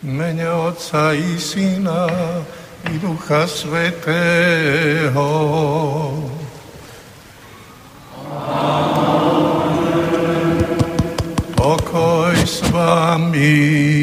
mene Otca i Syna i Ducha Svätého. Pokoj s vami.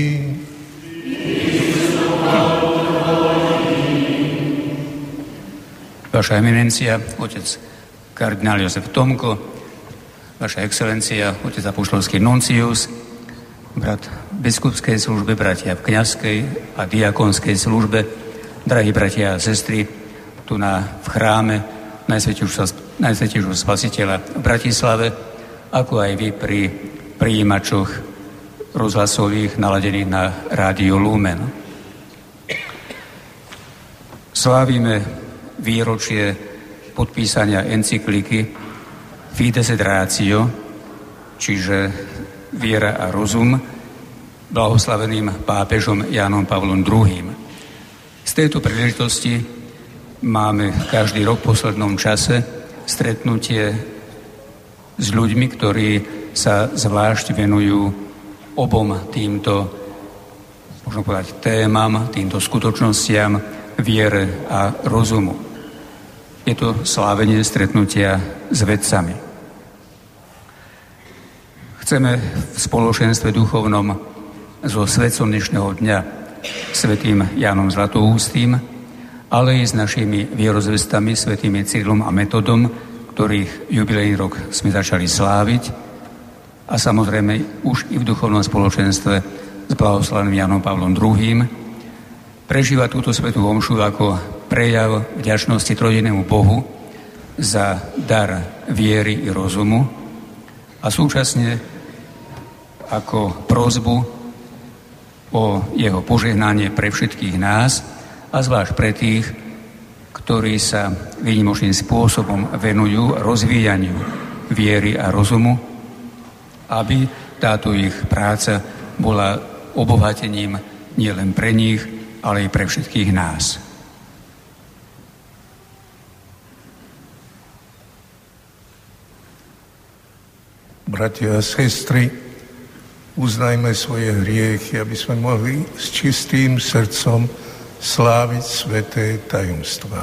Vaša eminencia, otec kardinál Jozef Tomko, vaša excelencia, otec apoštolský nuncius, brat v biskupskej službe, bratia v kňazskej a diakonskej službe, drahí bratia a sestry, tu v chráme Najsvätejšieho Spasiteľa v Bratislave, ako aj vy pri prijímačoch rozhlasových naladených na Rádiu Lumen. Slávime výročie podpísania encykliky Fides et Ratio, čiže Viera a rozum, blahoslaveným pápežom Jánom Pavlom II. Z tejto príležitosti máme každý rok v poslednom čase stretnutie s ľuďmi, ktorí sa zvlášť venujú obom týmto, možno povedať, témam, týmto skutočnostiam viere a rozumu. Je to slávenie stretnutia s vedcami. Chceme v spoločenstve duchovnom so svetcom dnešného dňa, svätým Jánom Zlatoústym, ale i s našimi vierozvestami, svätými Cyrilom a Metodom, ktorých jubilejný rok sme začali sláviť, a samozrejme už i v duchovnom spoločenstve s blahoslaveným Jánom Pavlom II. Prežíva túto svätú omšu ako prejav vďačnosti trojedinému Bohu za dar viery i rozumu a súčasne ako prosbu o jeho požehnanie pre všetkých nás a zvlášť pre tých, ktorí sa výnimočným spôsobom venujú rozvíjaniu viery a rozumu, aby táto ich práca bola obohatením nielen pre nich, ale i pre všetkých nás. Bratia a sestry, uznajme svoje hriechy, aby sme mohli s čistým srdcom sláviť sväté tajomstvá.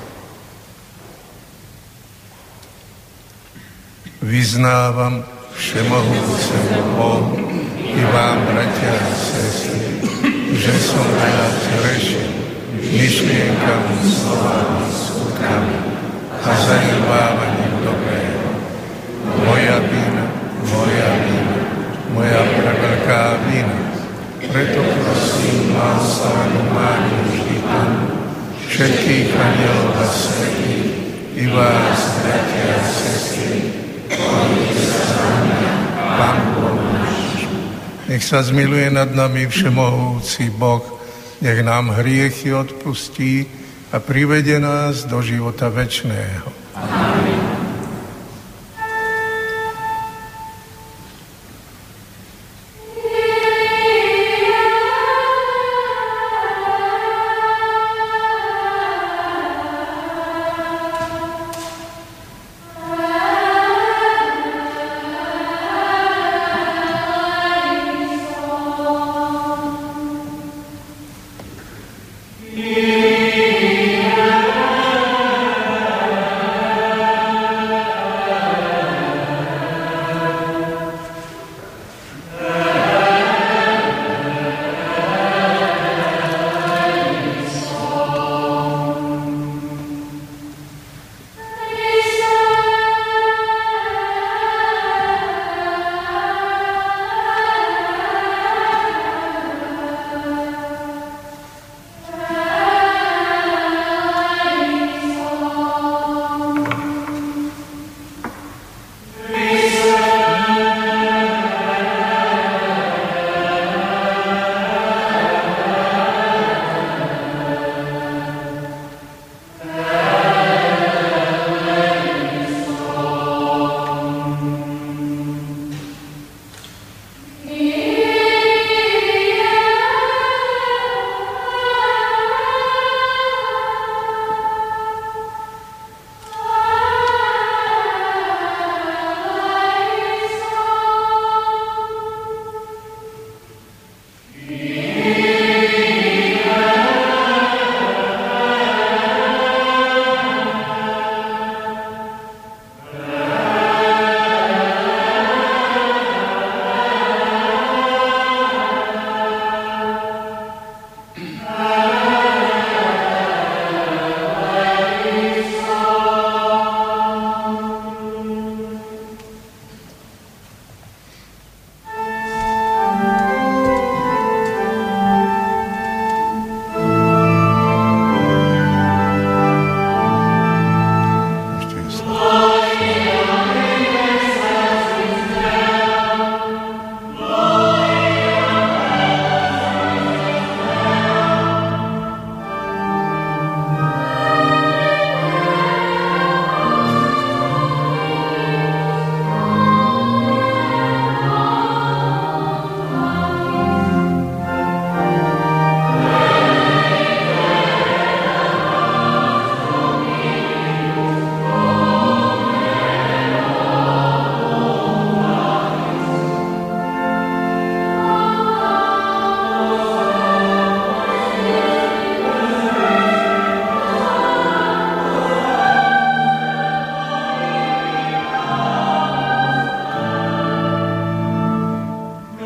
Vyznávam všemohúcemu Bohu i vám, bratia a sestry, že som veľa zhrešil myšlienkami, slovami, skutkami a zanedbávaním dobrého. Moja vina, moja preveľká vina. Preto prosím blahoslavenú Máriu vždy Pannu, všetkých anielov a svätých, i vás, bratia a sestry, modlite sa za mňa, Pán Boh náš. Nech sa zmiluje nad nami všemohúci Boh, nech nám hriechy odpustí a privede nás do života večného. Amen.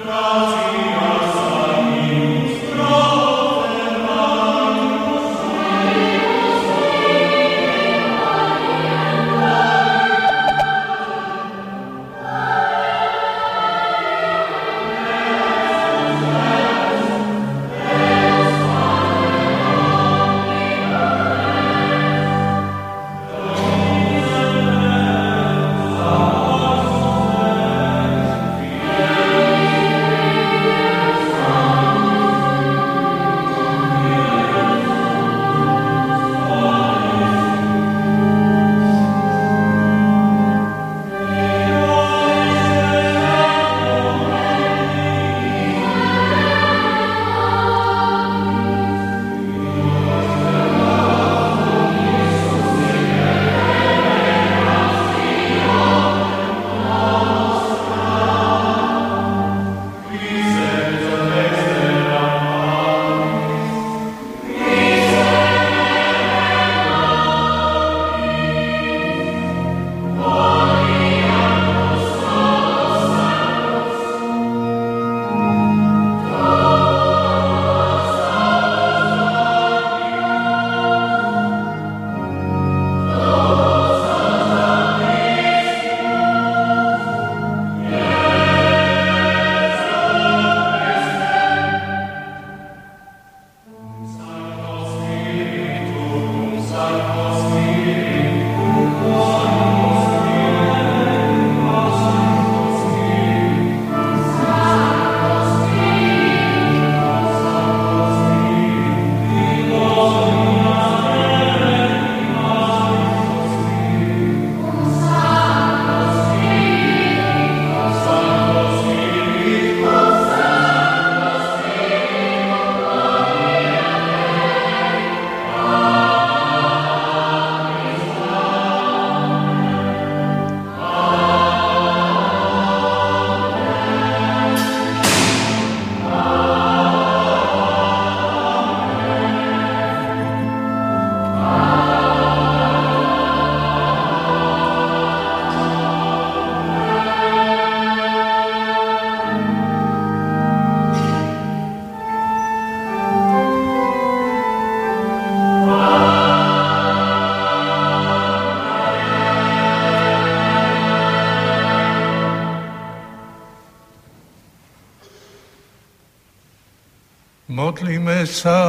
Modlíme sa.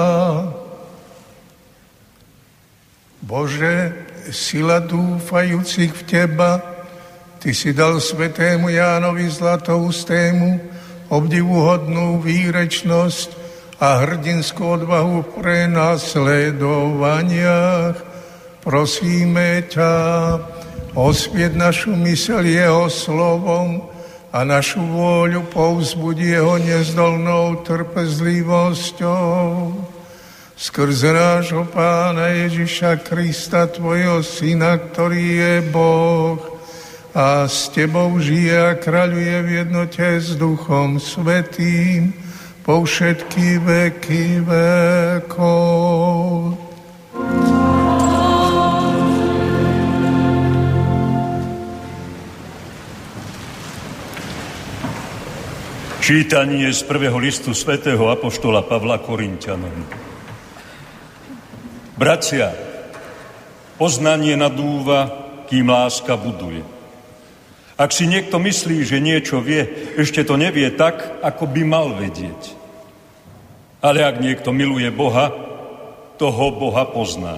Bože, sila dúfajúcich v Teba, Ty si dal svätému Jánovi Zlatoustému obdivuhodnú výrečnosť a hrdinskú odvahu v prenasledovaniach. Prosíme ťa, osvieť našu myseľ jeho slovom a našu vôľu povzbudí jeho nezdolnou trpezlivosťou. Skrze nášho Pána Ježiša Krista, Tvojho Syna, ktorý je Boh a s Tebou žije a kráľuje v jednote s Duchom Svätým po všetky veky vekov. Čítanie z prvého listu svätého apoštola Pavla Korinťanom. Bratia, poznanie nadúva, kým láska buduje. Ak si niekto myslí, že niečo vie, ešte to nevie tak, ako by mal vedieť. Ale ak niekto miluje Boha, toho Boha pozná.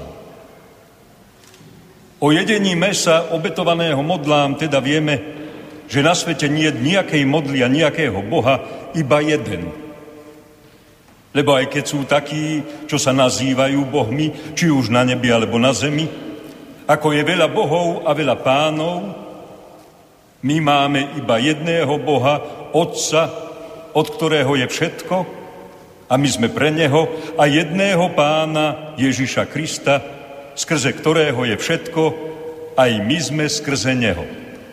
O jedení mäsa obetovaného modlám teda vieme, že na svete nie je nejakej modly a nejakého Boha, iba jeden. Lebo aj keď sú takí, čo sa nazývajú bohmi, či už na nebi alebo na zemi, ako je veľa bohov a veľa pánov, my máme iba jedného Boha, Otca, od ktorého je všetko, a my sme pre Neho, a jedného Pána Ježiša Krista, skrze ktorého je všetko, aj my sme skrze Neho.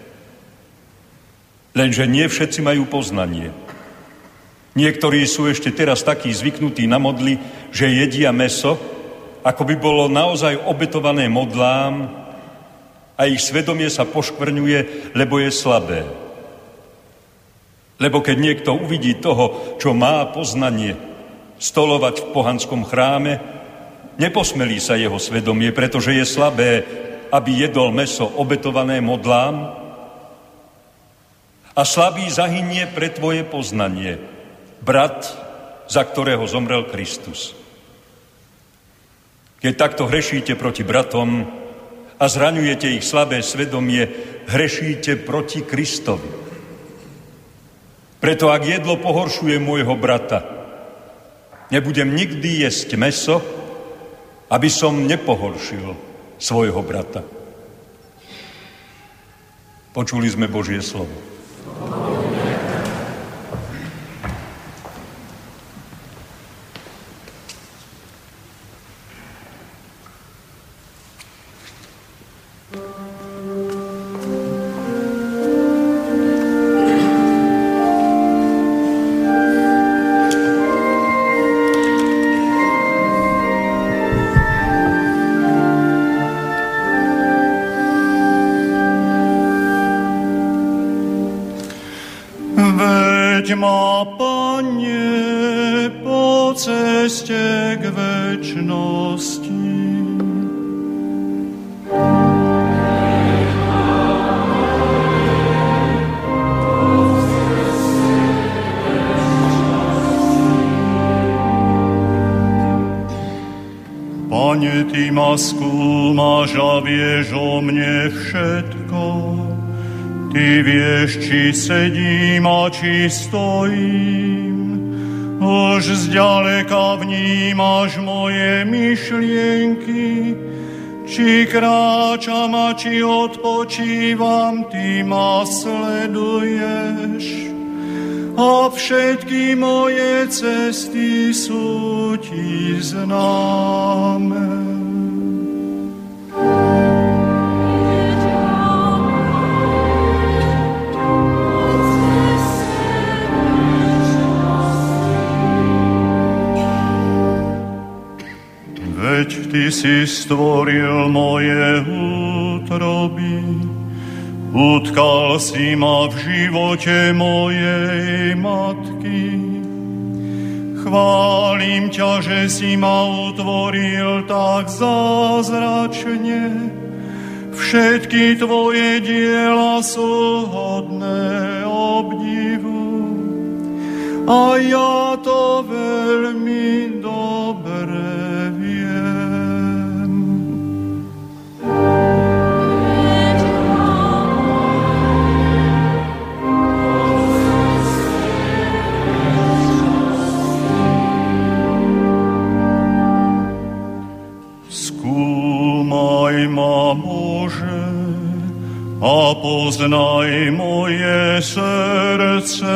Lenže nie všetci majú poznanie. Niektorí sú ešte teraz takí zvyknutí na modly, že jedia mäso, ako by bolo naozaj obetované modlám, a ich svedomie sa poškvrňuje, lebo je slabé. Lebo keď niekto uvidí toho, čo má poznanie, stolovať v pohanskom chráme, neposmelí sa jeho svedomie, pretože je slabé, aby jedol mäso obetované modlám, a slabý zahynie pre tvoje poznanie, brat, za ktorého zomrel Kristus. Keď takto hrešíte proti bratom a zraňujete ich slabé svedomie, hrešíte proti Kristovi. Preto ak jedlo pohoršuje môjho brata, nebudem nikdy jesť mäso, aby som nepohoršil svojho brata. Počuli sme Božie slovo. Veď ma, Pane, po ceste k večnosti. Pane, Ty ma skúmaš a vieš o mne všetko. Ty vieš, či sedím a či stojím. Už zďaleka vnímaš moje myšlienky. Či kráčam a či odpočívam, Ty ma sleduješ. A všetky moje cesty sú Ti známe. Veď Ty si stvoril moje útroby, utkal si ma v živote mojej matky. Chválim ťa, že si ma utvoril tak zázračne. Všetky Tvoje diela sú hodné obdivu. A ja to veľmi dobre viem. Skúmaj ma, Bože, a poznaj moje srdce.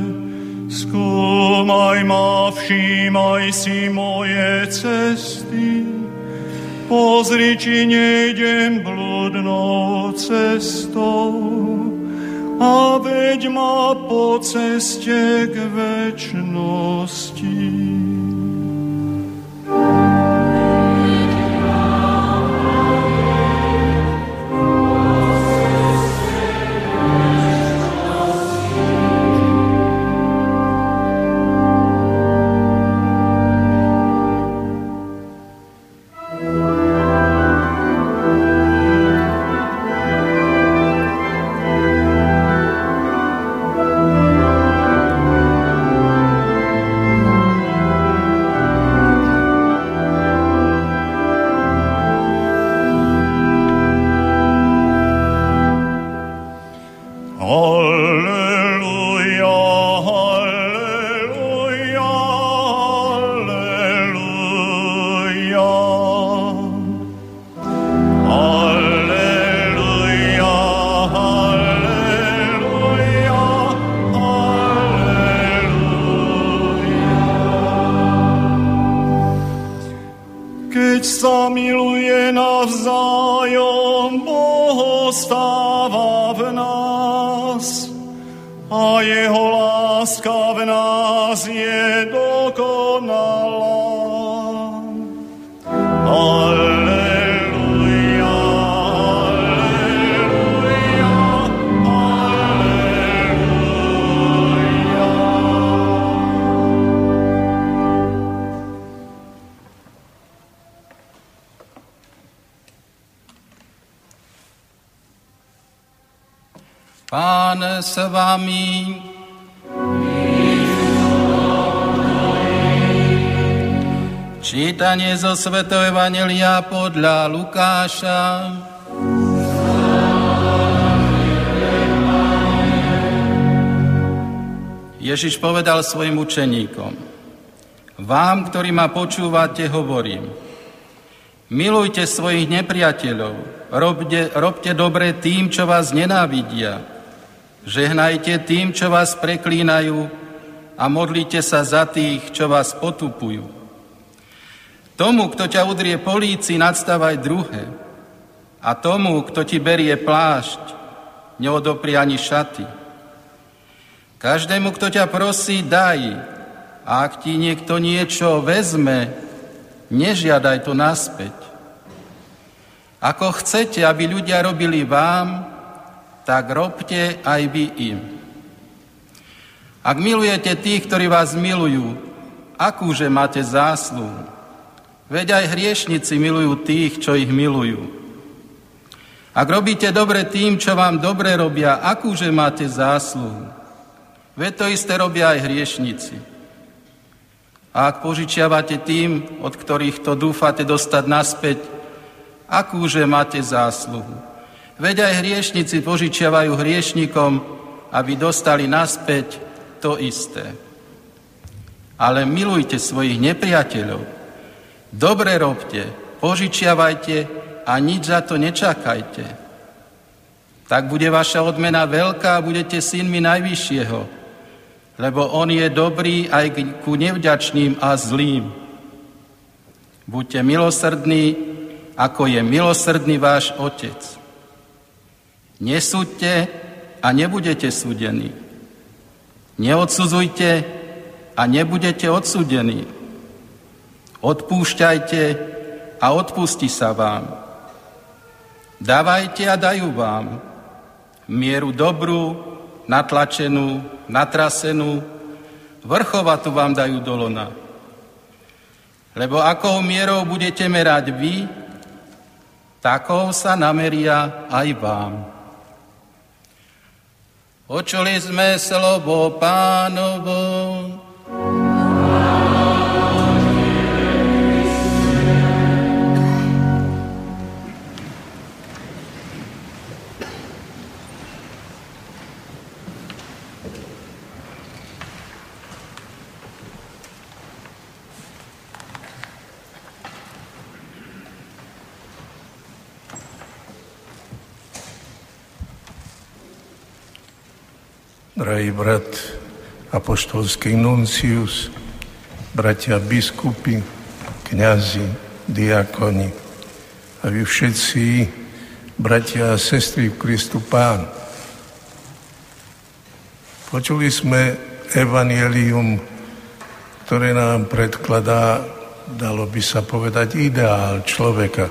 Skúmaj ma, všímaj si moje cesty. Pozri, či nejdem blúdnou cestou a veď ma po ceste k večnosti. Keď sa miluje navzájom, Boh stáva v nás a jeho láska v nás je dokonalá. Alleluja, alleluja, alleluja. Pán s vami. Čítanie zo svätého evanjelia podľa Lukáša. Ježiš povedal svojim učeníkom: Vám, ktorí ma počúvate, hovorím, milujte svojich nepriateľov, robte dobre tým, čo vás nenávidia, žehnajte tým, čo vás preklínajú a modlite sa za tých, čo vás potupujú. Tomu, kto ťa udrie po líci, nadstávaj druhé, a tomu, kto ti berie plášť, neodopri ani šaty. Každému, kto ťa prosí, daj, a ak ti niekto niečo vezme, nežiadaj to naspäť. Ako chcete, aby ľudia robili vám, tak robte aj vy im. Ak milujete tých, ktorí vás milujú, akúže máte zásluhu? Veď aj hriešnici milujú tých, čo ich milujú. Ak robíte dobre tým, čo vám dobre robia, akúže máte zásluhu? Veď to isté robia aj hriešnici. A ak požičiavate tým, od ktorých to dúfate dostať naspäť, akúže máte zásluhu? Veď aj hriešnici požičiavajú hriešnikom, aby dostali naspäť to isté. Ale milujte svojich nepriateľov, dobre robte, požičiavajte a nič za to nečakajte. Tak bude vaša odmena veľká a budete synmi Najvyššieho, lebo on je dobrý aj ku nevďačným a zlým. Buďte milosrdní, ako je milosrdný váš Otec. Nesúďte a nebudete súdení. Neodsudzujte a nebudete odsúdení. Odpúšťajte a odpustí sa vám. Dávajte a dajú vám mieru dobrú, natlačenú, natrasenú, vrchovatú vám dajú do lona. Lebo akou mierou budete merať vy, takou sa nameria aj vám. Počuli sme slovo Pánovo. Drahý brat, apoštolský nuncius, bratia biskupy, kňazi, diakoni a vy všetci, bratia a sestry v Kristu Pán. Počuli sme evanjelium, ktoré nám predkladá, dalo by sa povedať, ideál človeka.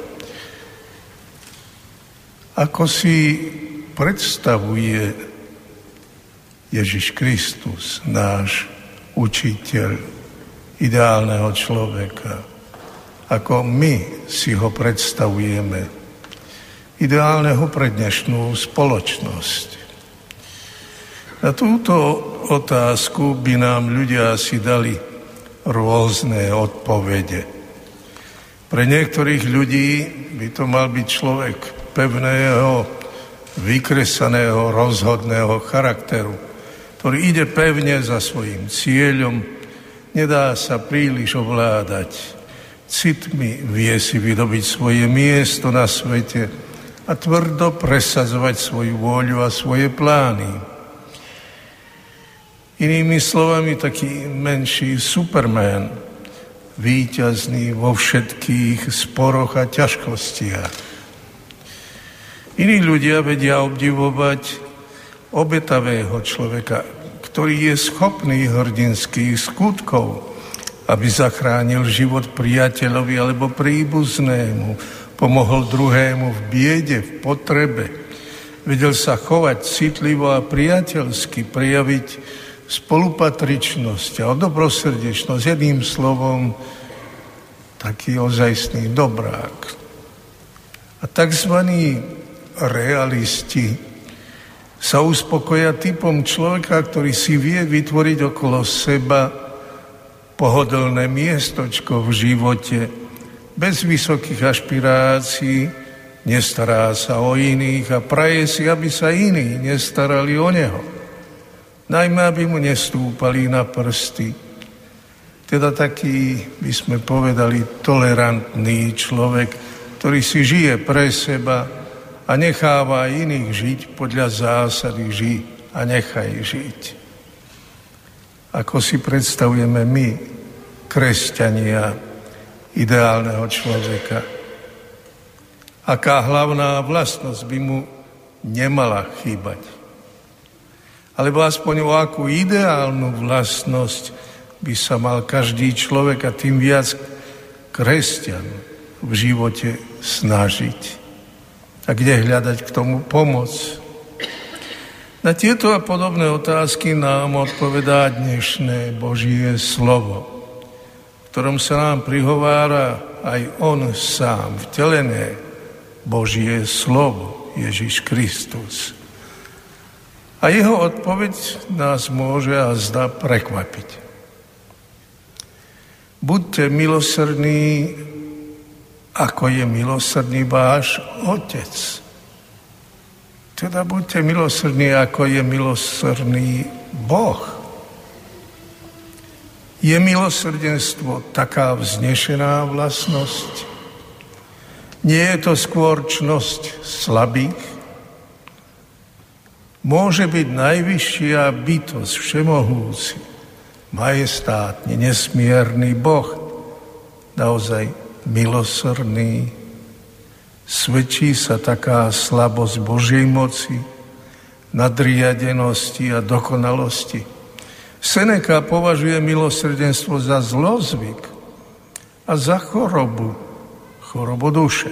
Ako si predstavuje Ježiš Kristus, náš učiteľ, ideálneho človeka, ako my si ho predstavujeme, ideálneho pre dnešnú spoločnosť. Na túto otázku by nám ľudia asi dali rôzne odpovede. Pre niektorých ľudí by to mal byť človek pevného, vykresaného, rozhodného charakteru, ktorý ide pevne za svojím cieľom, nedá sa príliš ovládať citmi, vie si vydobiť svoje miesto na svete a tvrdo presadzovať svoju vôľu a svoje plány. Inými slovami, taký menší Superman, víťazný vo všetkých sporoch a ťažkostiach. Iní ľudia vedia obdivovať obetavého človeka, ktorý je schopný hrdinských skutkov, aby zachránil život priateľovi alebo príbuznému, pomohol druhému v biede, v potrebe, vedel sa chovať citlivo a priateľsky, prejaviť spolupatričnosť a dobrosrdečnosť, jedným slovom taký ozajstný dobrák. A takzvaní realisti sa uspokoja typom človeka, ktorý si vie vytvoriť okolo seba pohodlné miestočko v živote, bez vysokých ašpirácií, nestará sa o iných a praje si, aby sa iní nestarali o neho. Najmä, aby mu nestúpali na prsty. Teda taký, by sme povedali, tolerantný človek, ktorý si žije pre seba a necháva iných žiť podľa zásady ži a nechaj žiť. Ako si predstavujeme my, kresťania, ideálneho človeka? Aká hlavná vlastnosť by mu nemala chýbať? Alebo aspoň o akú ideálnu vlastnosť by sa mal každý človek a tým viac kresťan v živote snažiť? A kde hľadať k tomu pomoc? Na tieto a podobné otázky nám odpovedá dnešné Božie slovo, v ktorom sa nám prihovára aj on sám, vtelené Božie slovo, Ježiš Kristus. A jeho odpoveď nás môže a zdá prekvapiť. Buďte milosrdní, ako je milosrdný váš Otec. Teda buďte milosrdní, ako je milosrdný Boh. Je milosrdenstvo taká vznešená vlastnosť? Nie je to skôr čnosť slabých? Môže byť najvyššia bytosť, všemohúci, majestátny, nesmierny Boh naozaj milosrdný? Svedčí sa taká slabosť Božej moci, nadriadenosti a dokonalosti. Seneca považuje milosrdenstvo za zlozvyk a za chorobu duše.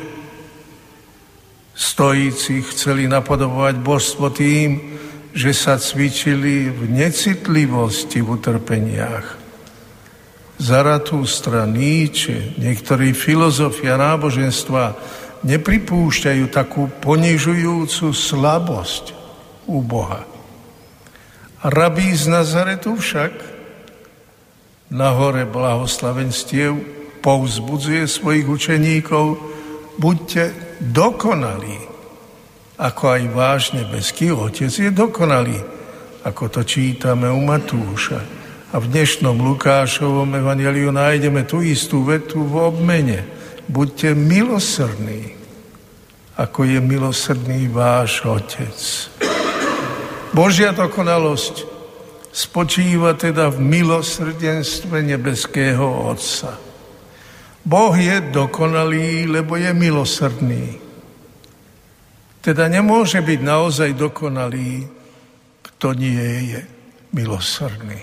Stojíci chceli napodobovať božstvo tým, že sa cvičili v necitlivosti v utrpeniach. Zaratustra, Nietzsche, niektorí filozofia náboženstva nepripúšťajú takú ponižujúcu slabosť u Boha. A rabí z Nazaretu však na hore blahoslavenstiev povzbudzuje svojich učeníkov: buďte dokonalí, ako aj váš nebeský Otec je dokonalý, ako to čítame u Matúša. A v dnešnom Lukášovom evanjeliu nájdeme tú istú vetu v obmene: buďte milosrdní, ako je milosrdný váš Otec. Božia dokonalosť spočíva teda v milosrdenstve nebeského Otca. Boh je dokonalý, lebo je milosrdný. Teda nemôže byť naozaj dokonalý, kto nie je milosrdný.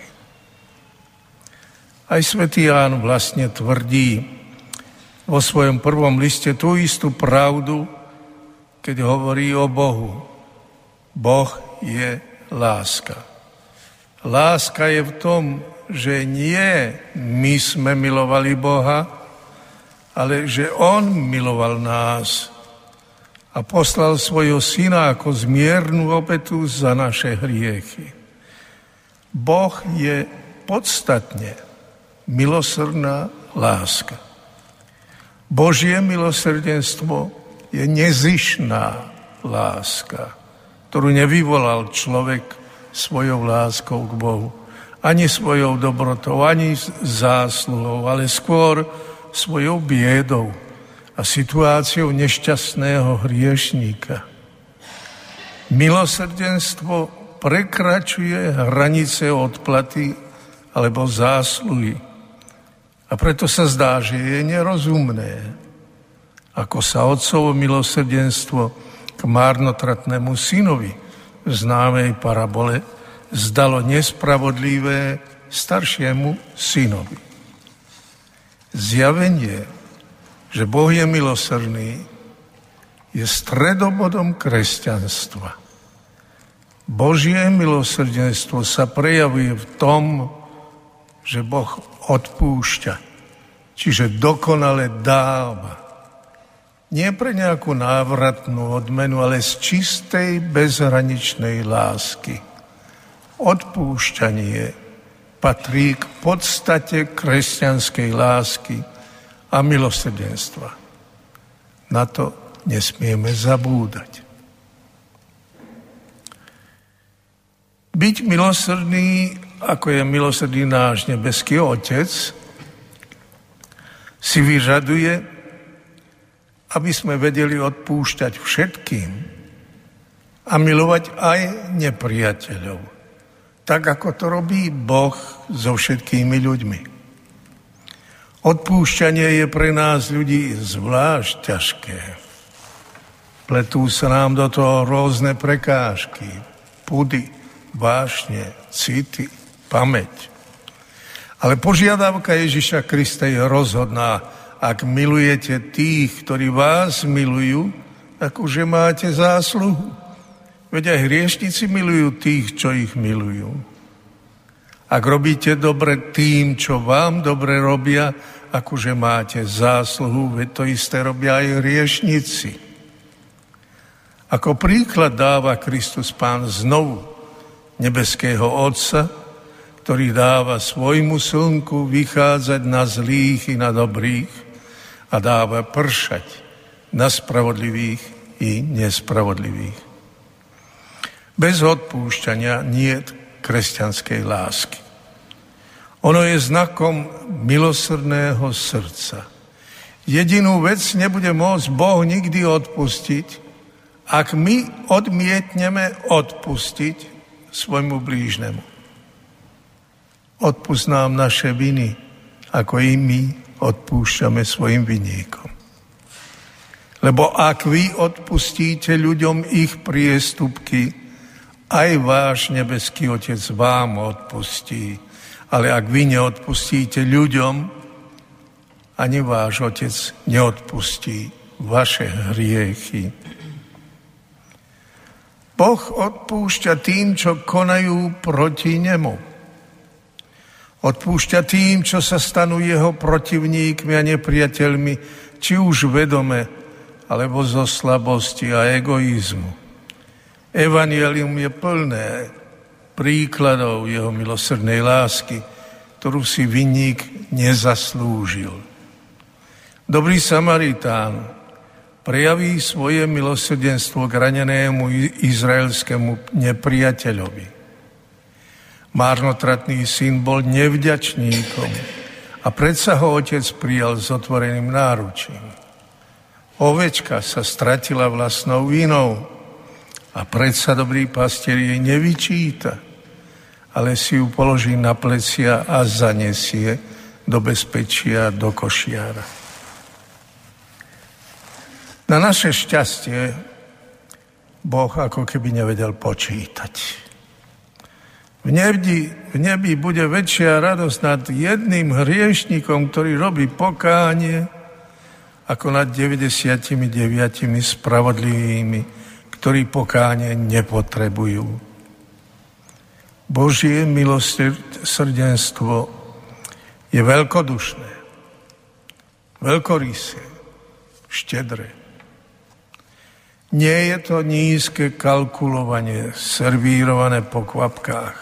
Aj svätý Ján vlastne tvrdí vo svojom prvom liste tú istú pravdu, keď hovorí o Bohu. Boh je láska. Láska je v tom, že nie my sme milovali Boha, ale že On miloval nás a poslal svojho syna ako zmiernu obetu za naše hriechy. Boh je podstatne milosrdná láska. Božie milosrdenstvo je nezištná láska, ktorú nevyvolal človek svojou láskou k Bohu, ani svojou dobrotou, ani zásluhou, ale skôr svojou biedou a situáciou nešťastného hriešníka. Milosrdenstvo prekračuje hranice odplaty alebo zásluhy. A preto sa zdá, že je nerozumné, ako sa otcovo milosrdenstvo k márnotratnému synovi v známej parabole zdalo nespravodlivé staršiemu synovi. Zjavenie, že Boh je milosrdný, je stredobodom kresťanstva. Božie milosrdenstvo sa prejavuje v tom, že Boh odpúšťa, čiže dokonale dáva. Nie pre nejakú návratnú odmenu, ale z čistej, bezhraničnej lásky. Odpúšťanie patrí k podstate kresťanskej lásky a milosrdenstva. Na to nesmieme zabúdať. Byť milosrdný, ako je milosrdný náš nebeský Otec, si vyžaduje, aby sme vedeli odpúšťať všetkým a milovať aj nepriateľov, tak ako to robí Boh so všetkými ľuďmi. Odpúšťanie je pre nás ľudí zvlášť ťažké. Pletú sa nám do toho rôzne prekážky, pudy, vášne, city, pamäť. Ale požiadavka Ježiša Krista je rozhodná. Ak milujete tých, ktorí vás milujú, akože máte zásluhu. Veď aj hriešnici milujú tých, čo ich milujú. Ak robíte dobre tým, čo vám dobre robia, akože máte zásluhu, veď to isté robia aj hriešnici. Ako príklad dáva Kristus Pán znovu nebeského Otca, ktorý dáva svojmu slnku vychádzať na zlých i na dobrých, a dáva pršať na spravodlivých i nespravodlivých. Bez odpúšťania niet kresťanskej lásky. Ono je znakom milosrdného srdca. Jedinú vec nebude môcť Boh nikdy odpustiť, ak my odmietneme odpustiť svojmu blížnemu. Odpusť nám naše viny, ako i my odpúšťame svojim vinníkom. Lebo ak vy odpustíte ľuďom ich priestupky, aj váš nebeský Otec vám odpustí. Ale ak vy neodpustíte ľuďom, ani váš Otec neodpustí vaše hriechy. Boh odpúšťa tým, čo konajú proti nemu. Odpúšťa tým, čo sa stanú jeho protivníkmi a nepriateľmi, či už vedome, alebo zo slabosti a egoizmu. Evangelium je plné príkladov jeho milosrdnej lásky, ktorú si vinník nezaslúžil. Dobrý Samaritán prejaví svoje milosrdenstvo k ranenému izraelskému nepriateľovi. Márnotratný syn bol nevďačníkom a predsa ho otec prijal s otvoreným náručím. Ovečka sa stratila vlastnou vinou a predsa dobrý pastier jej nevyčíta, ale si ju položí na plecia a zanesie do bezpečia, do košiara. Na naše šťastie Boh ako keby nevedel počítať. V nebi bude väčšia radosť nad jedným hriešnikom, ktorý robí pokánie, ako nad 99 spravodlivými, ktorí pokánie nepotrebujú. Božie milosrdenstvo je veľkodušné, veľkorysé, štedré. Nie je to nízke kalkulovanie, servírované po kvapkách.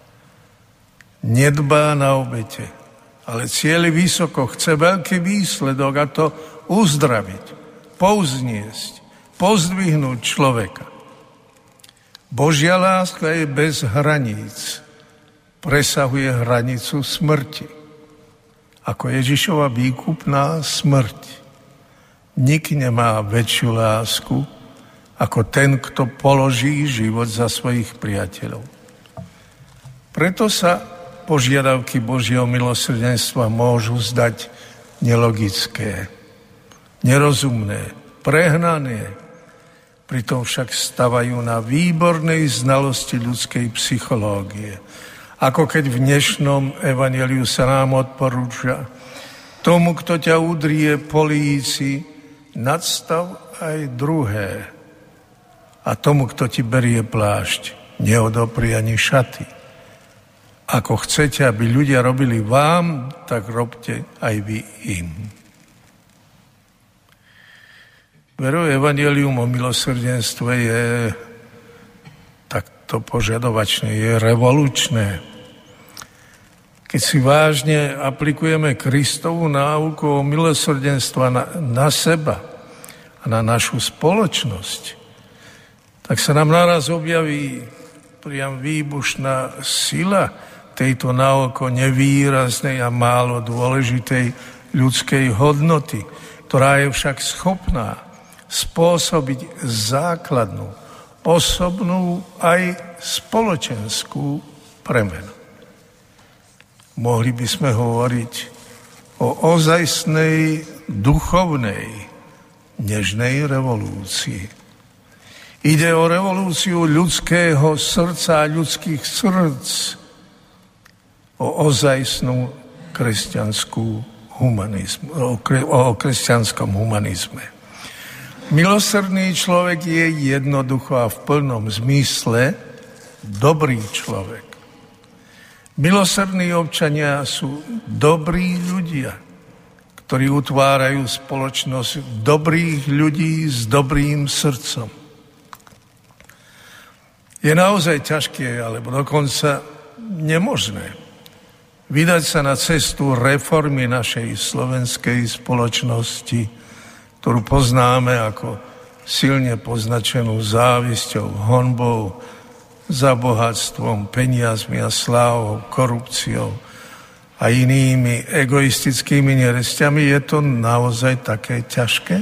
Nedbá na obete, ale cieli vysoko, chce veľký výsledok, a to uzdraviť, povzniesť, pozdvihnúť človeka. Božia láska je bez hraníc, presahuje hranicu smrti. Ako Ježišova výkupná smrť. Nik nemá väčšiu lásku, ako ten, kto položí život za svojich priateľov. Preto sa požiadavky Božieho milosrdenstva môžu zdať nelogické, nerozumné, prehnané. Pritom však stavajú na výbornej znalosti ľudskej psychológie. Ako keď v dnešnom evanjeliu sa nám odporúča: tomu, kto ťa udrie po líci, nadstav aj druhé. A tomu, kto ti berie plášť, neodopri ani šaty. Ako chcete, aby ľudia robili vám, tak robte aj vy im. Verové evanjelium o milosrdenstve je takto požadovačné, je revolučné. Keď si vážne aplikujeme Kristovu náuku o milosrdenstva na seba a na našu spoločnosť, tak sa nám naraz objaví priam výbušná sila tejto naoko nevýraznej a málo dôležitej ľudskej hodnoty, ktorá je však schopná spôsobiť základnú, osobnú aj spoločenskú premenu. Mohli by sme hovoriť o ozajstnej duchovnej nežnej revolúcii. Ide o revolúciu ľudského srdca a ľudských srdc, o ozajstnú o kresťanskom humanizme. Milosrdný človek je jednoducho a v plnom zmysle dobrý človek. Milosrdní občania sú dobrí ľudia, ktorí utvárajú spoločnosť dobrých ľudí s dobrým srdcom. Je naozaj ťažké, alebo dokonca nemožné vydať sa na cestu reformy našej slovenskej spoločnosti, ktorú poznáme ako silne poznačenú závisťou, honbou, za bohatstvom, peniazmi a slávou, korupciou a inými egoistickými neresťami. Je to naozaj také ťažké?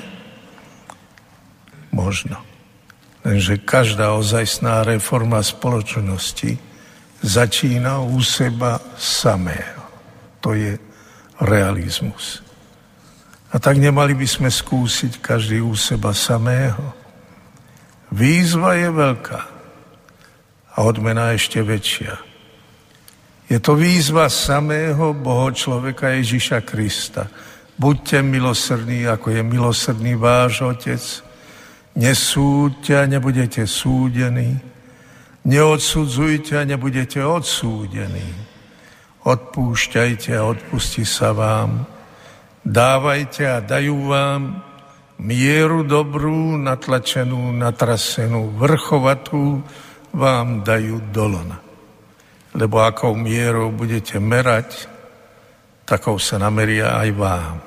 Možno. Lenže každá ozajstná reforma spoločnosti začína u seba samého. To je realizmus. A tak nemali by sme skúsiť každý u seba samého. Výzva je veľká a odmena ešte väčšia. Je to výzva samého Boha človeka Ježiša Krista. Buďte milosrdní, ako je milosrdný váš Otec. Nesúďte a nebudete súdení. Neodsudzujte a nebudete odsúdení. Odpúšťajte a odpustí sa vám. Dávajte a dajú vám mieru dobrú, natlačenú, natrasenú, vrchovatú vám dajú do lona. Lebo akou mierou budete merať, takou sa nameria aj vám.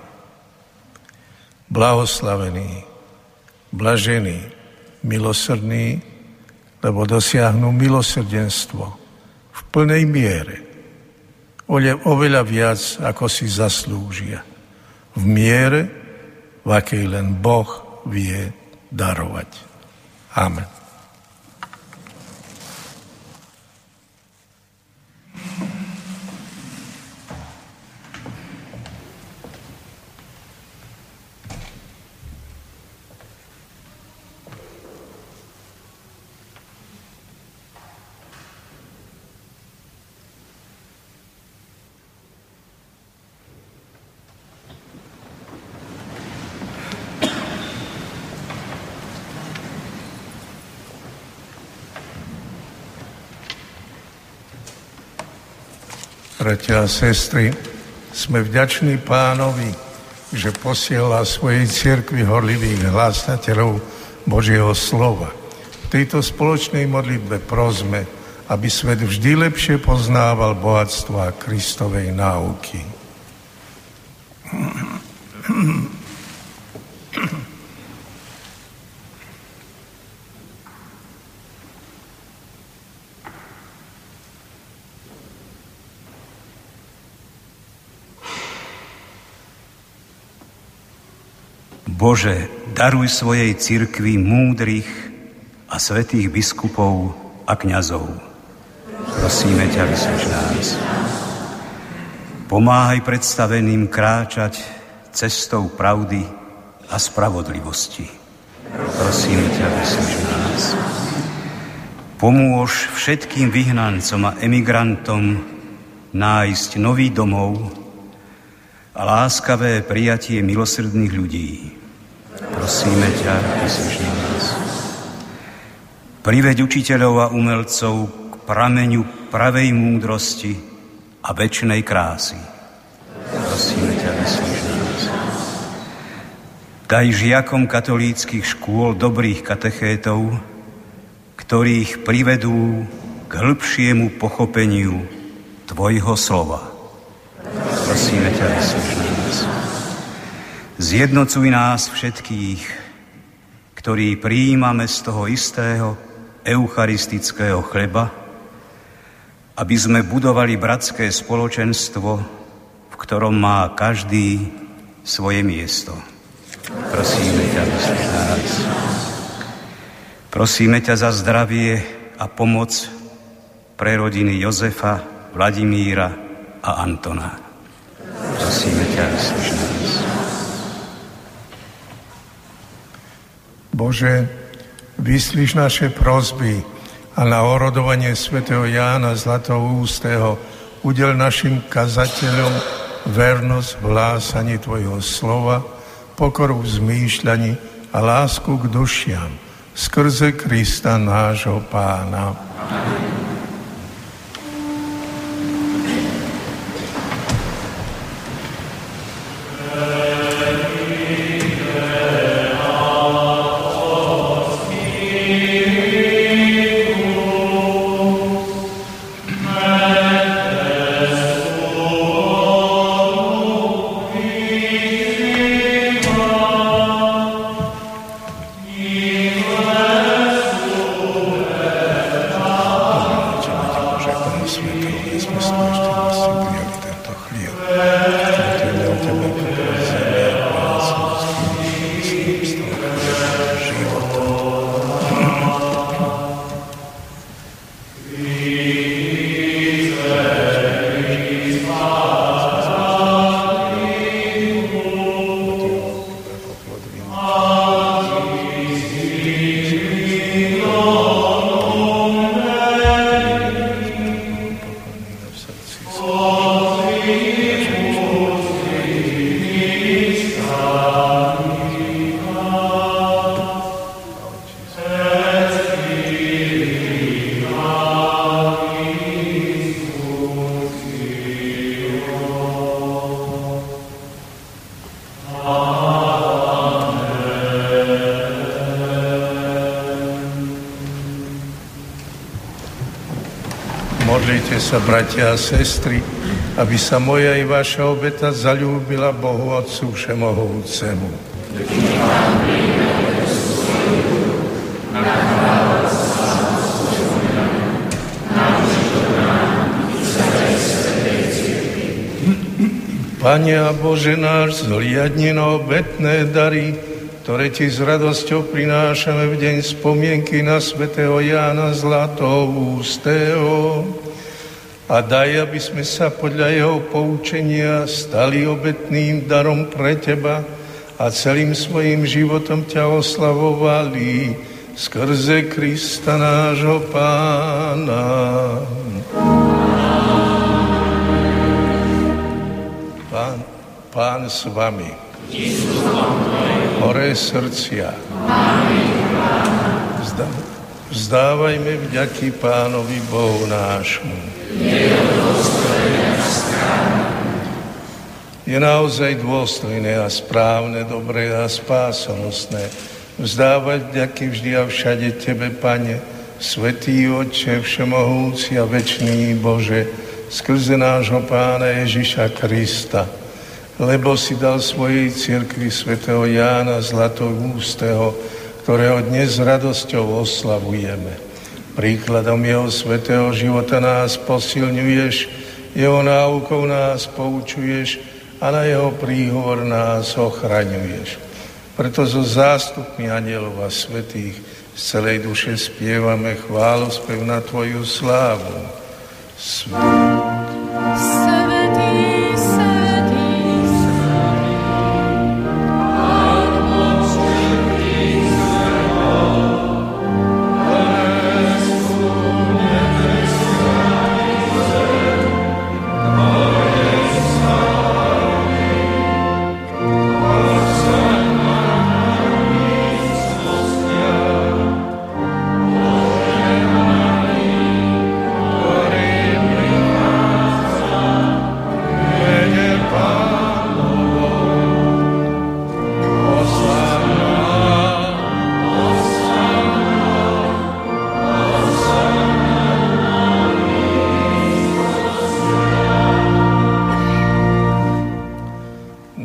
Blahoslavení, blažení, milosrdní, lebo dosiahnu milosrdenstvo v plnej miere. Oveľa viac, ako si zaslúžia. V miere, v akej len Boh vie darovať. Amen. Bratia a sestry, sme vďační Pánovi, že posiela svojej cirkvi horlivých hlásateľov Božieho slova. V tejto spoločnej modlitbe prosme, aby svet vždy lepšie poznával bohatstva Kristovej náuky. Bože, daruj svojej cirkvi múdrych a svätých biskupov a kňazov. Prosíme ťa, vyslíš nás. Pomáhaj predstaveným kráčať cestou pravdy a spravodlivosti. Prosíme ťa, vyslíš nás. Pomôž všetkým vyhnancom a emigrantom nájsť nový domov a láskavé prijatie milosrdných ľudí. Prosíme ťa, vyslíš nás. Priveď učiteľov a umelcov k prameňu pravej múdrosti a večnej krásy. Prosíme ťa, vyslíš nás. Daj žiakom katolíckych škôl dobrých katechétov, ktorých privedú k hĺbšiemu pochopeniu Tvojho slova. Prosíme ťa, vyslíš nás. Zjednocuj nás všetkých, ktorí prijímame z toho istého eucharistického chleba, aby sme budovali bratské spoločenstvo, v ktorom má každý svoje miesto. Prosíme ťa, vyslíš nás. Prosíme ťa za zdravie a pomoc pre rodiny Jozefa, Vladimíra a Antona. Prosíme ťa, vyslíš nás. Bože, vyslíš naše prosby a na orodovanie svätého Jána Zlatoústeho udel našim kazateľom vernosť v hlásaní Tvojho slova, pokoru v zmýšľaní a lásku k dušiam skrze Krista nášho Pána. Amen. Modlite sa, bratia a sestry, aby sa moja i vaša obeta zaľúbila Bohu Otcu Všemohúcemu. Pane a Bože náš, zliadni na obetné dary, ktoré Ti s radosťou prinášame v deň spomienky na svätého Jána Zlatoústeho. A daj, aby sme sa podľa jeho poučenia stali obetným darom pre Teba a celým svojim životom ťa oslavovali skrze Krista nášho Pána. Pán s vami. Hore srdcia. Vzdávajme vďaky Pánovi Bohu nášmu. Je naozaj dôstojné a správne, dobré a spásonosné vzdávať vďaky vždy a všade Tebe, Pane, Svätý Otče, Všemohúci a večný Bože, skrze nášho Pána Ježiša Krista, lebo si dal svojej cirkvi svätého Jána Zlatoústeho, ktorého dnes s radosťou oslavujeme. Príkladom jeho svätého života nás posilňuješ, jeho náukou nás poučuješ a na jeho príhovor nás ochraňuješ. Preto so zástupmi anjelov a svätých z celej duše spievame chválospev na Tvoju slávu.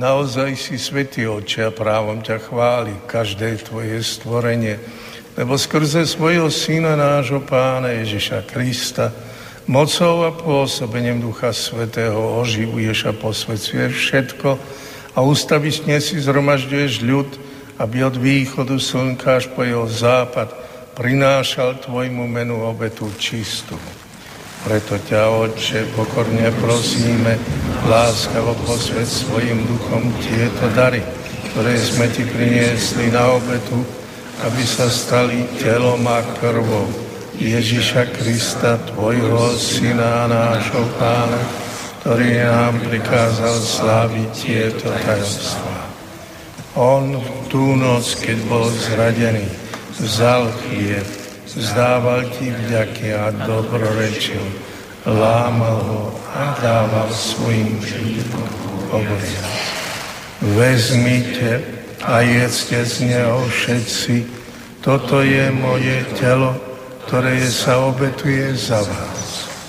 Naozaj si svätý Otče a právom ťa chváli každé tvoje stvorenie, lebo skrze svojho Syna nášho Pána Ježiša Krista mocou a pôsobením Ducha Svätého oživuješ a posvedzuješ všetko a ustavične si zhromažďuješ ľud, aby od východu slnka až po jeho západ prinášal tvojmu menu obetu čistú. Preto ťa, Otče, pokorne prosíme, láskavo posväť svojim duchom tieto dary, ktoré sme ti priniesli na obetu, aby sa stali telom a krvou Ježiša Krista, tvojho Syna a nášho Pána, ktorý nám prikázal sláviť tieto tajomstvá. On v tú noc, keď bol zradený, vzal chlieb, vzdával ti vďaky a dobrorečil, lámal ho a dával svojim učeníkom hovoriac: vezmite a jedzte z neho všetci, toto je moje telo, ktoré sa obetuje za vás.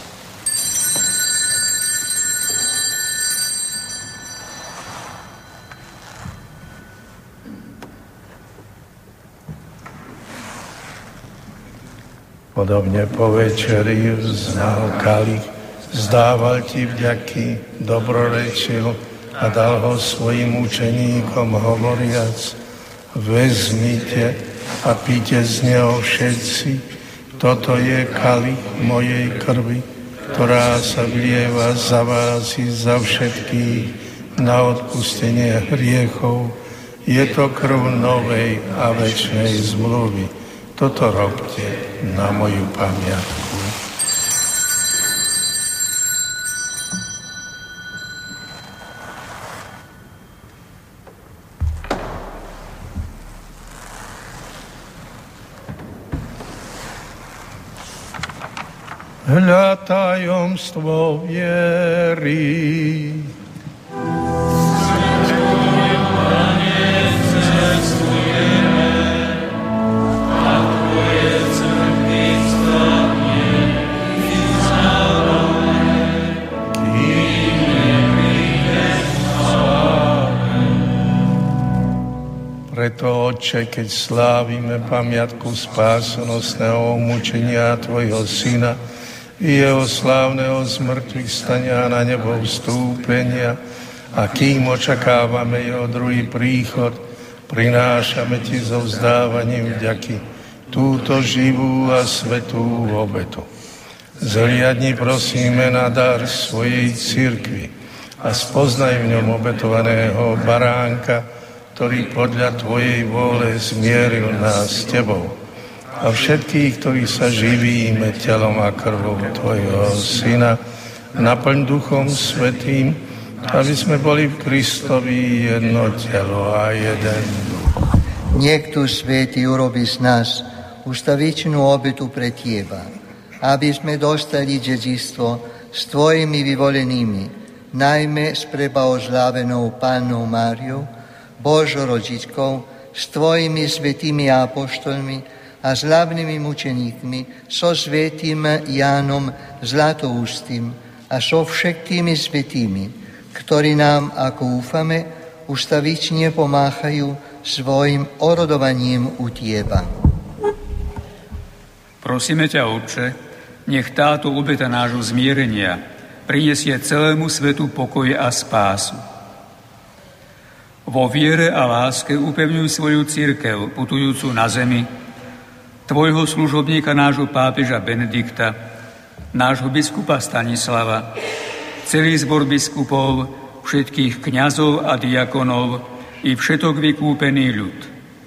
Podobne po večeri vzdal kalich, vzdával ti vďaky, dobrorečil a dal ho svojim učeníkom hovoriac: vezmite a píte z neho všetci, toto je kalich mojej krvi, ktorá sa vlieva za vás i za všetkých na odpustenie hriechov. Je to krv novej a večnej zmluvy. Toto robte na moju pamiatku. Hľa tajomstvo viery. Preto, Otče, keď slávime pamiatku spásonosného umučenia tvojho Syna, jeho slávneho zmrtvých stania na nebo vstúpenia a kým očakávame jeho druhý príchod, prinášame ti so vzdávaním vďaky túto živú a svätú obetu. Zhliadni prosíme na dar svojej cirkvi a spoznaj v ňom obetovaného baránka, ktorý podľa tvojej vôle zmieril nás s tebou. A všetkých, ktorí sa živíme telom a krvou tvojho Syna, naplň Duchom Svätým, aby sme boli v Kristovi jedno telo a jeden duch. Nech tu Svätý urobí z nás ustavičnú obetu pre teba, aby sme dostali dedičstvo s tvojimi vyvolenými, najmä s preblahoslavenou Pannou Máriou, Božou rodičkou, s tvojimi svätými apoštolmi a s hlavnými mučeníkmi, so svätým Jánom Zlatoústym a so všetkými svätými, ktorí nám, ako úfame, ustavične pomáhajú svojim orodovaním u teba. Prosíme ťa, Otče, nech táto obeta nášho zmierenia prinesie celému svetu pokoj a spásu. Vo viere a láske upevňuj svoju cirkev putujúcu na zemi, tvojho služobníka, nášho pápeža Benedikta, nášho biskupa Stanislava, celý zbor biskupov, všetkých kňazov a diakonov i všetok vykúpený ľud.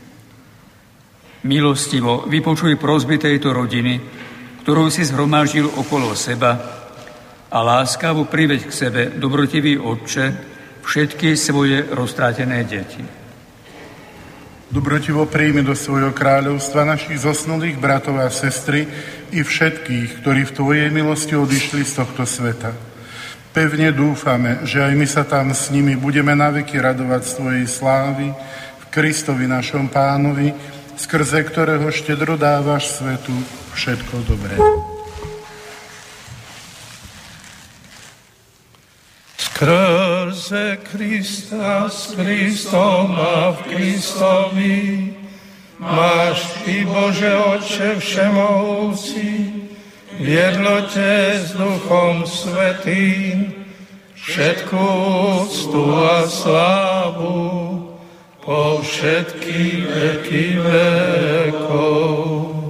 Milostivo vypočuj prosby tejto rodiny, ktorú si zhromaždil okolo seba, a láskavo priveď k sebe, dobrotivý Otče, všetky svoje roztrátené deti. Dobrotivo príjmi do svojho kráľovstva našich zosnulých bratov a sestry i všetkých, ktorí v tvojej milosti odišli z tohto sveta. Pevne dúfame, že aj my sa tam s nimi budeme naveky radovať z tvojej slávy v Kristovi našom Pánovi, skrze ktorého štedro dávaš svetu všetko dobré. Skrz skrze Krista, s Kristom a v Kristovi. Máš Ty, Bože Otče všemohúci, v jednote s Duchom Svätým, všetku úctu a slávu po všetky veky vekov.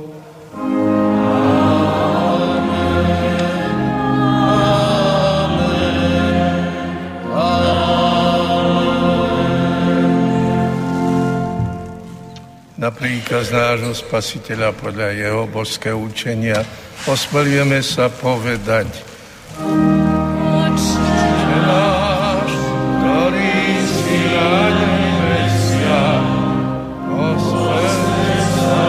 Na príkaz nášho Spasiteľa podľa jeho božského učenia osmelujeme sa povedať: Otče náš, ktorý si na nebesiach, osväť sa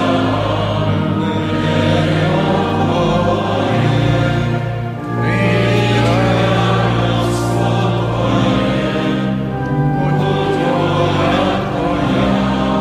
meno Tvoje, príď kráľovstvo Tvoje, buď vôľa Tvoja,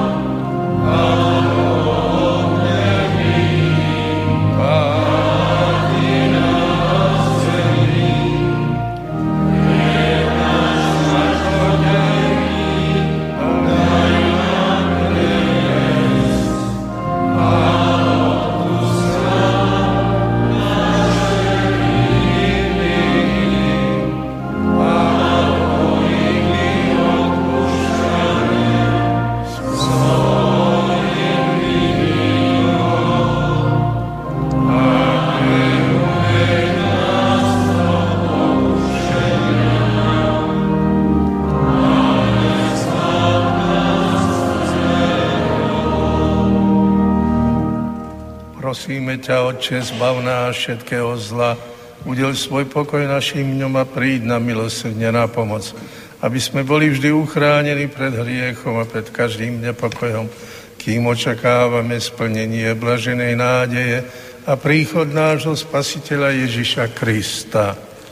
prosíme ťa, Otče, zbav nás všetkého zla, udeľ svoj pokoj našim dňom a príď nám milosrdne na pomoc, aby sme boli vždy uchránení pred hriechom a pred každým nepokojom, kým očakávame splnenie blaženej nádeje a príchod nášho Spasiteľa Ježiša Krista.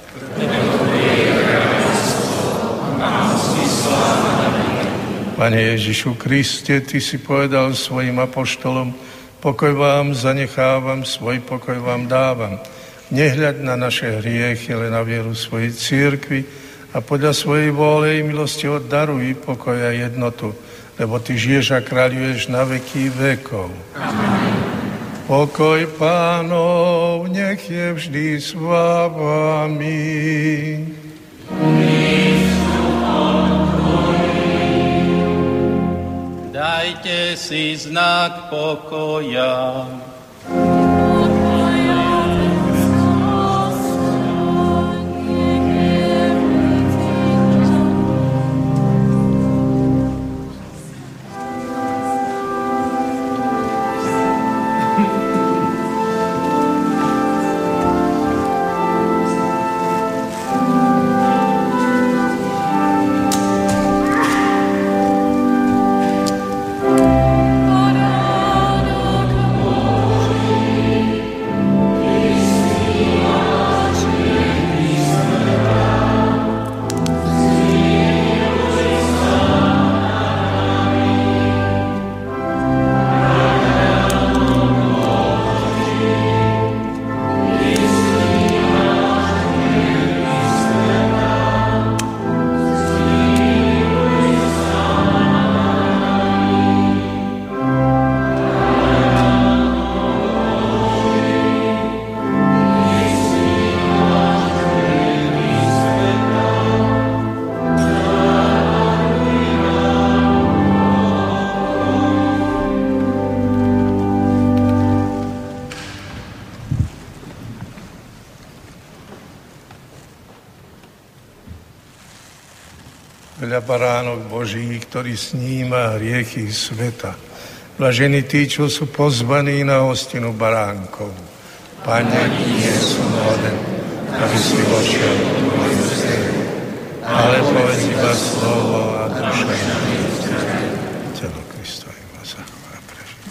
Pane Ježišu Kriste, Ty si povedal svojim apoštolom: pokoj vám zanechávam, svoj pokoj vám dávam. Nehľaď na naše hriechy, ale na vieru svojej cirkvi a podľa svojej vôle i milosti oddaruj pokoj a jednotu, lebo Ty žiješ a kráľuješ na veky vekov. Amen. Pokoj Pánov, nech je vždy s vami. Dajte si znak pokoja. Veľa baránok Boží, ktorý sníma hriechy sveta. Blažení tí, čo sú pozvaní na hostinu baránkov. Pane, nie som hoden, aby si vošiel do tvojho srdca, ale povedz iba slovo a duša je telo Kristova sa a prežiť.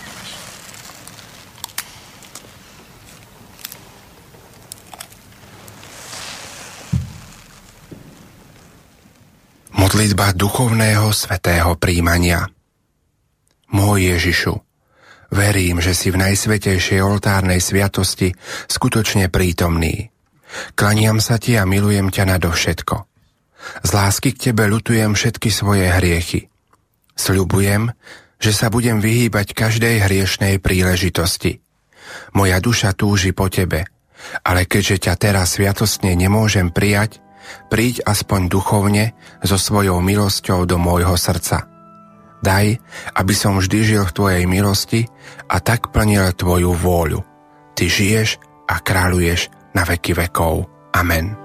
Modlitba duchovného svätého prijímania. Môj Ježišu, verím, že si v najsvätejšej oltárnej sviatosti skutočne prítomný. Klaniam sa Ti a milujem ťa nadovšetko. Z lásky k Tebe ľutujem všetky svoje hriechy. Sľubujem, že sa budem vyhýbať každej hriešnej príležitosti. Moja duša túži po Tebe, ale keďže ťa teraz sviatostne nemôžem prijať, príď aspoň duchovne so svojou milosťou do môjho srdca. Daj, aby som vždy žil v Tvojej milosti a tak plnil Tvoju vôľu. Ty žiješ a kráľuješ na veky vekov. Amen.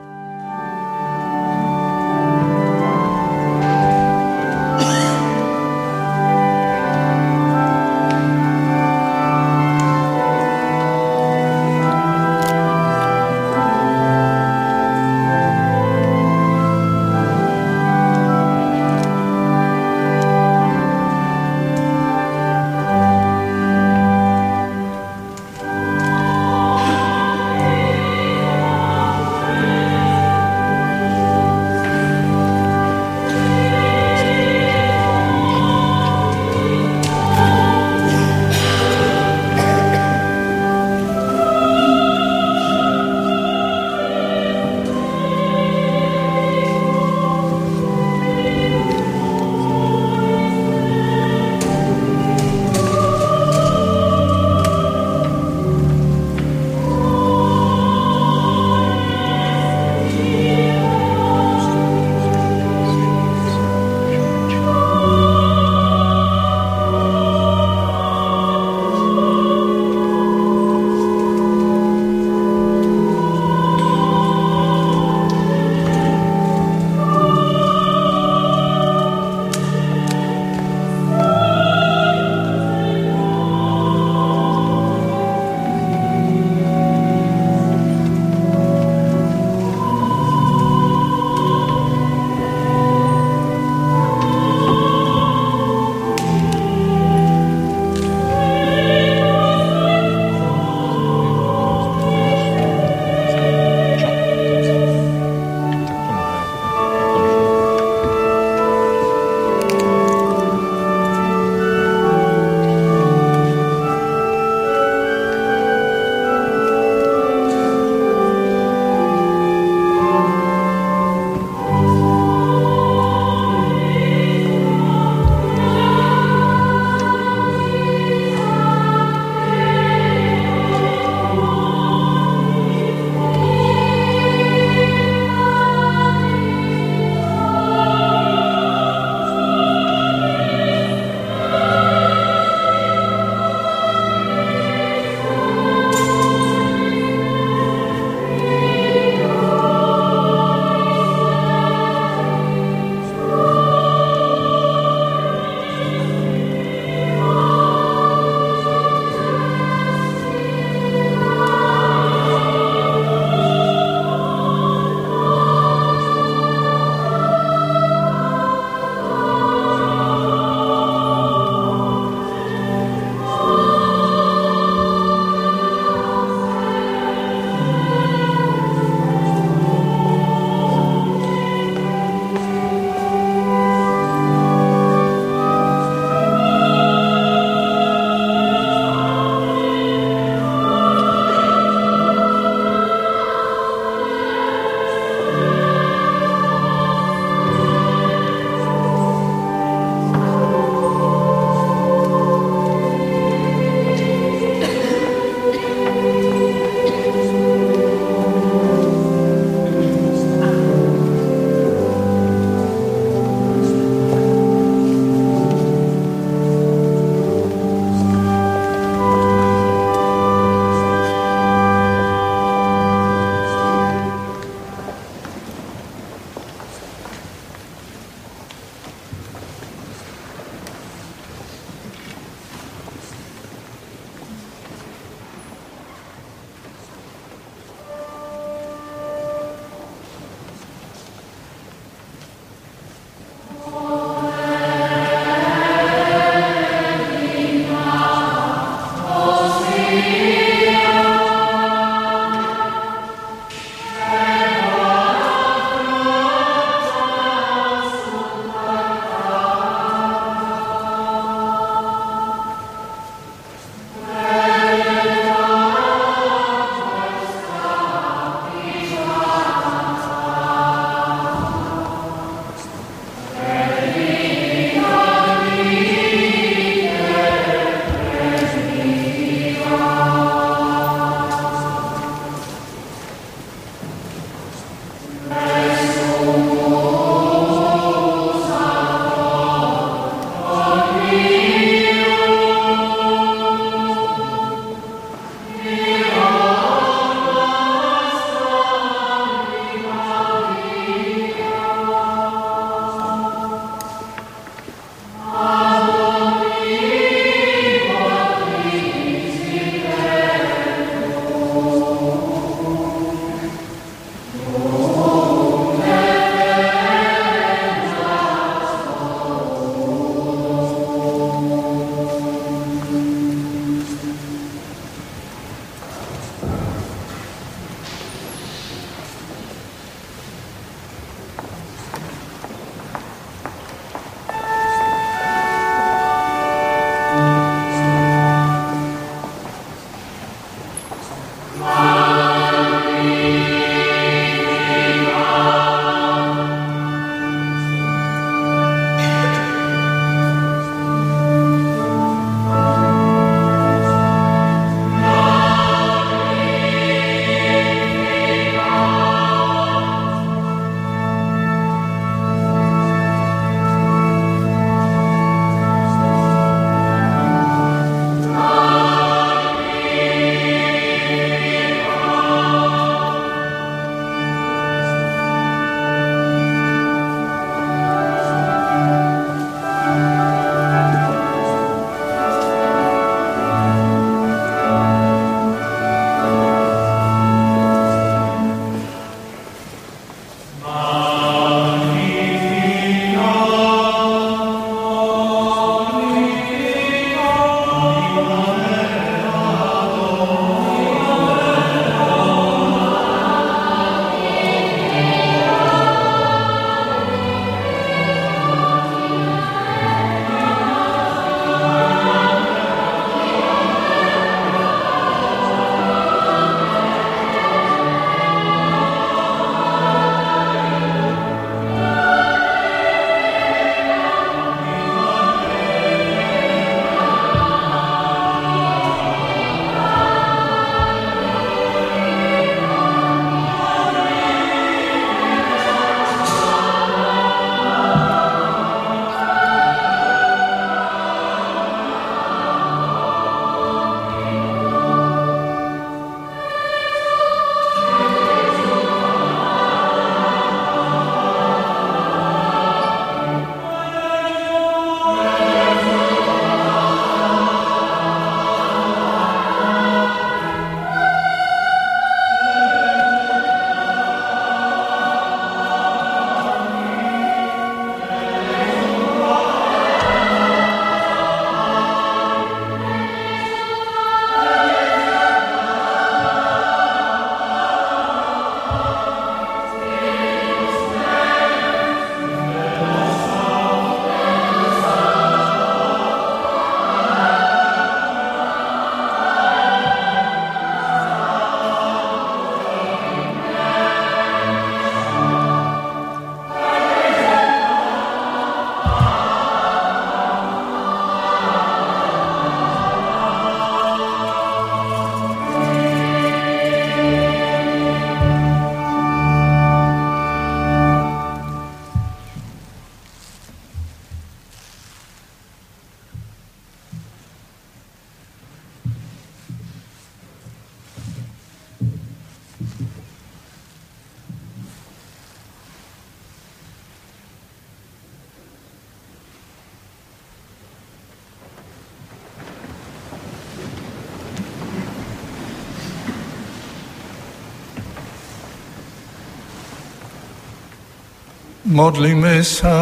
Modlíme sa.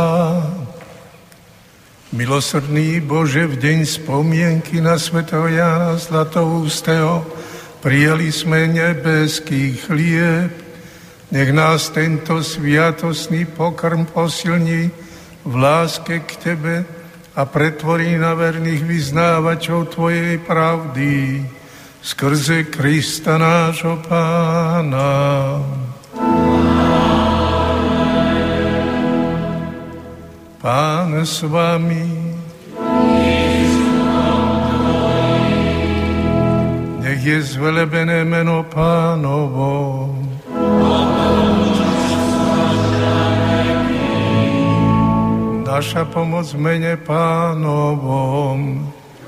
Milosrdný Bože, v deň spomienky na svätého Jána Zlatoústeho prijali sme nebeský chlieb. Nech nás tento sviatosný pokrm posilní v láske k Tebe a pretvorí na verných vyznávačov Tvojej pravdy skrze Krista nášho Pána. Pán s vami. Nech je zvelebené meno Pánovo. Naša pomoc v mene Pánovom.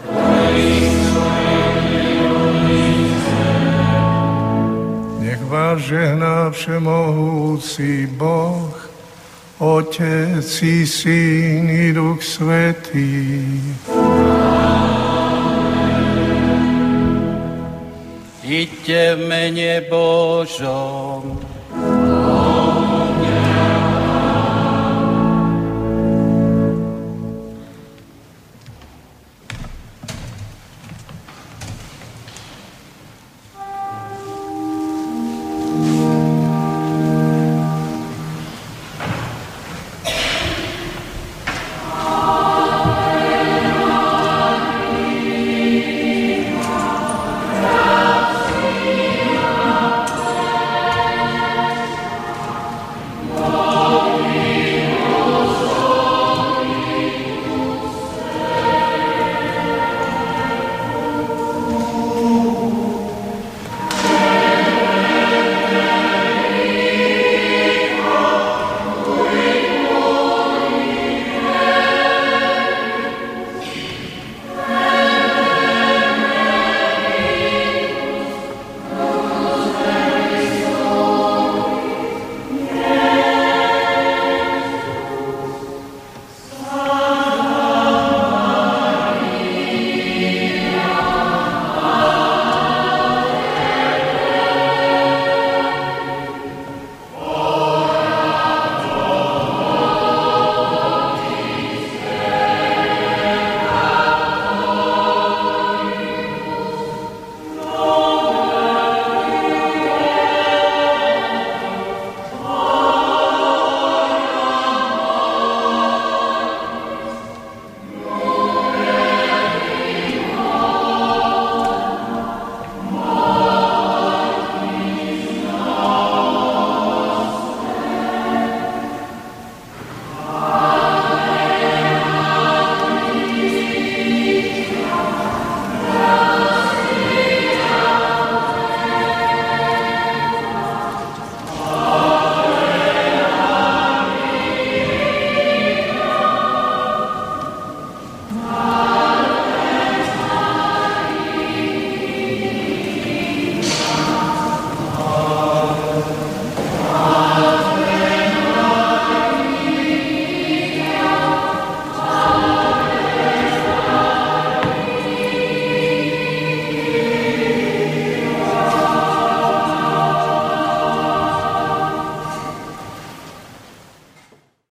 Nech vás žehná všemohúci Boh, Otec i Syn i Duch Svätý. Iďte v mene Božom.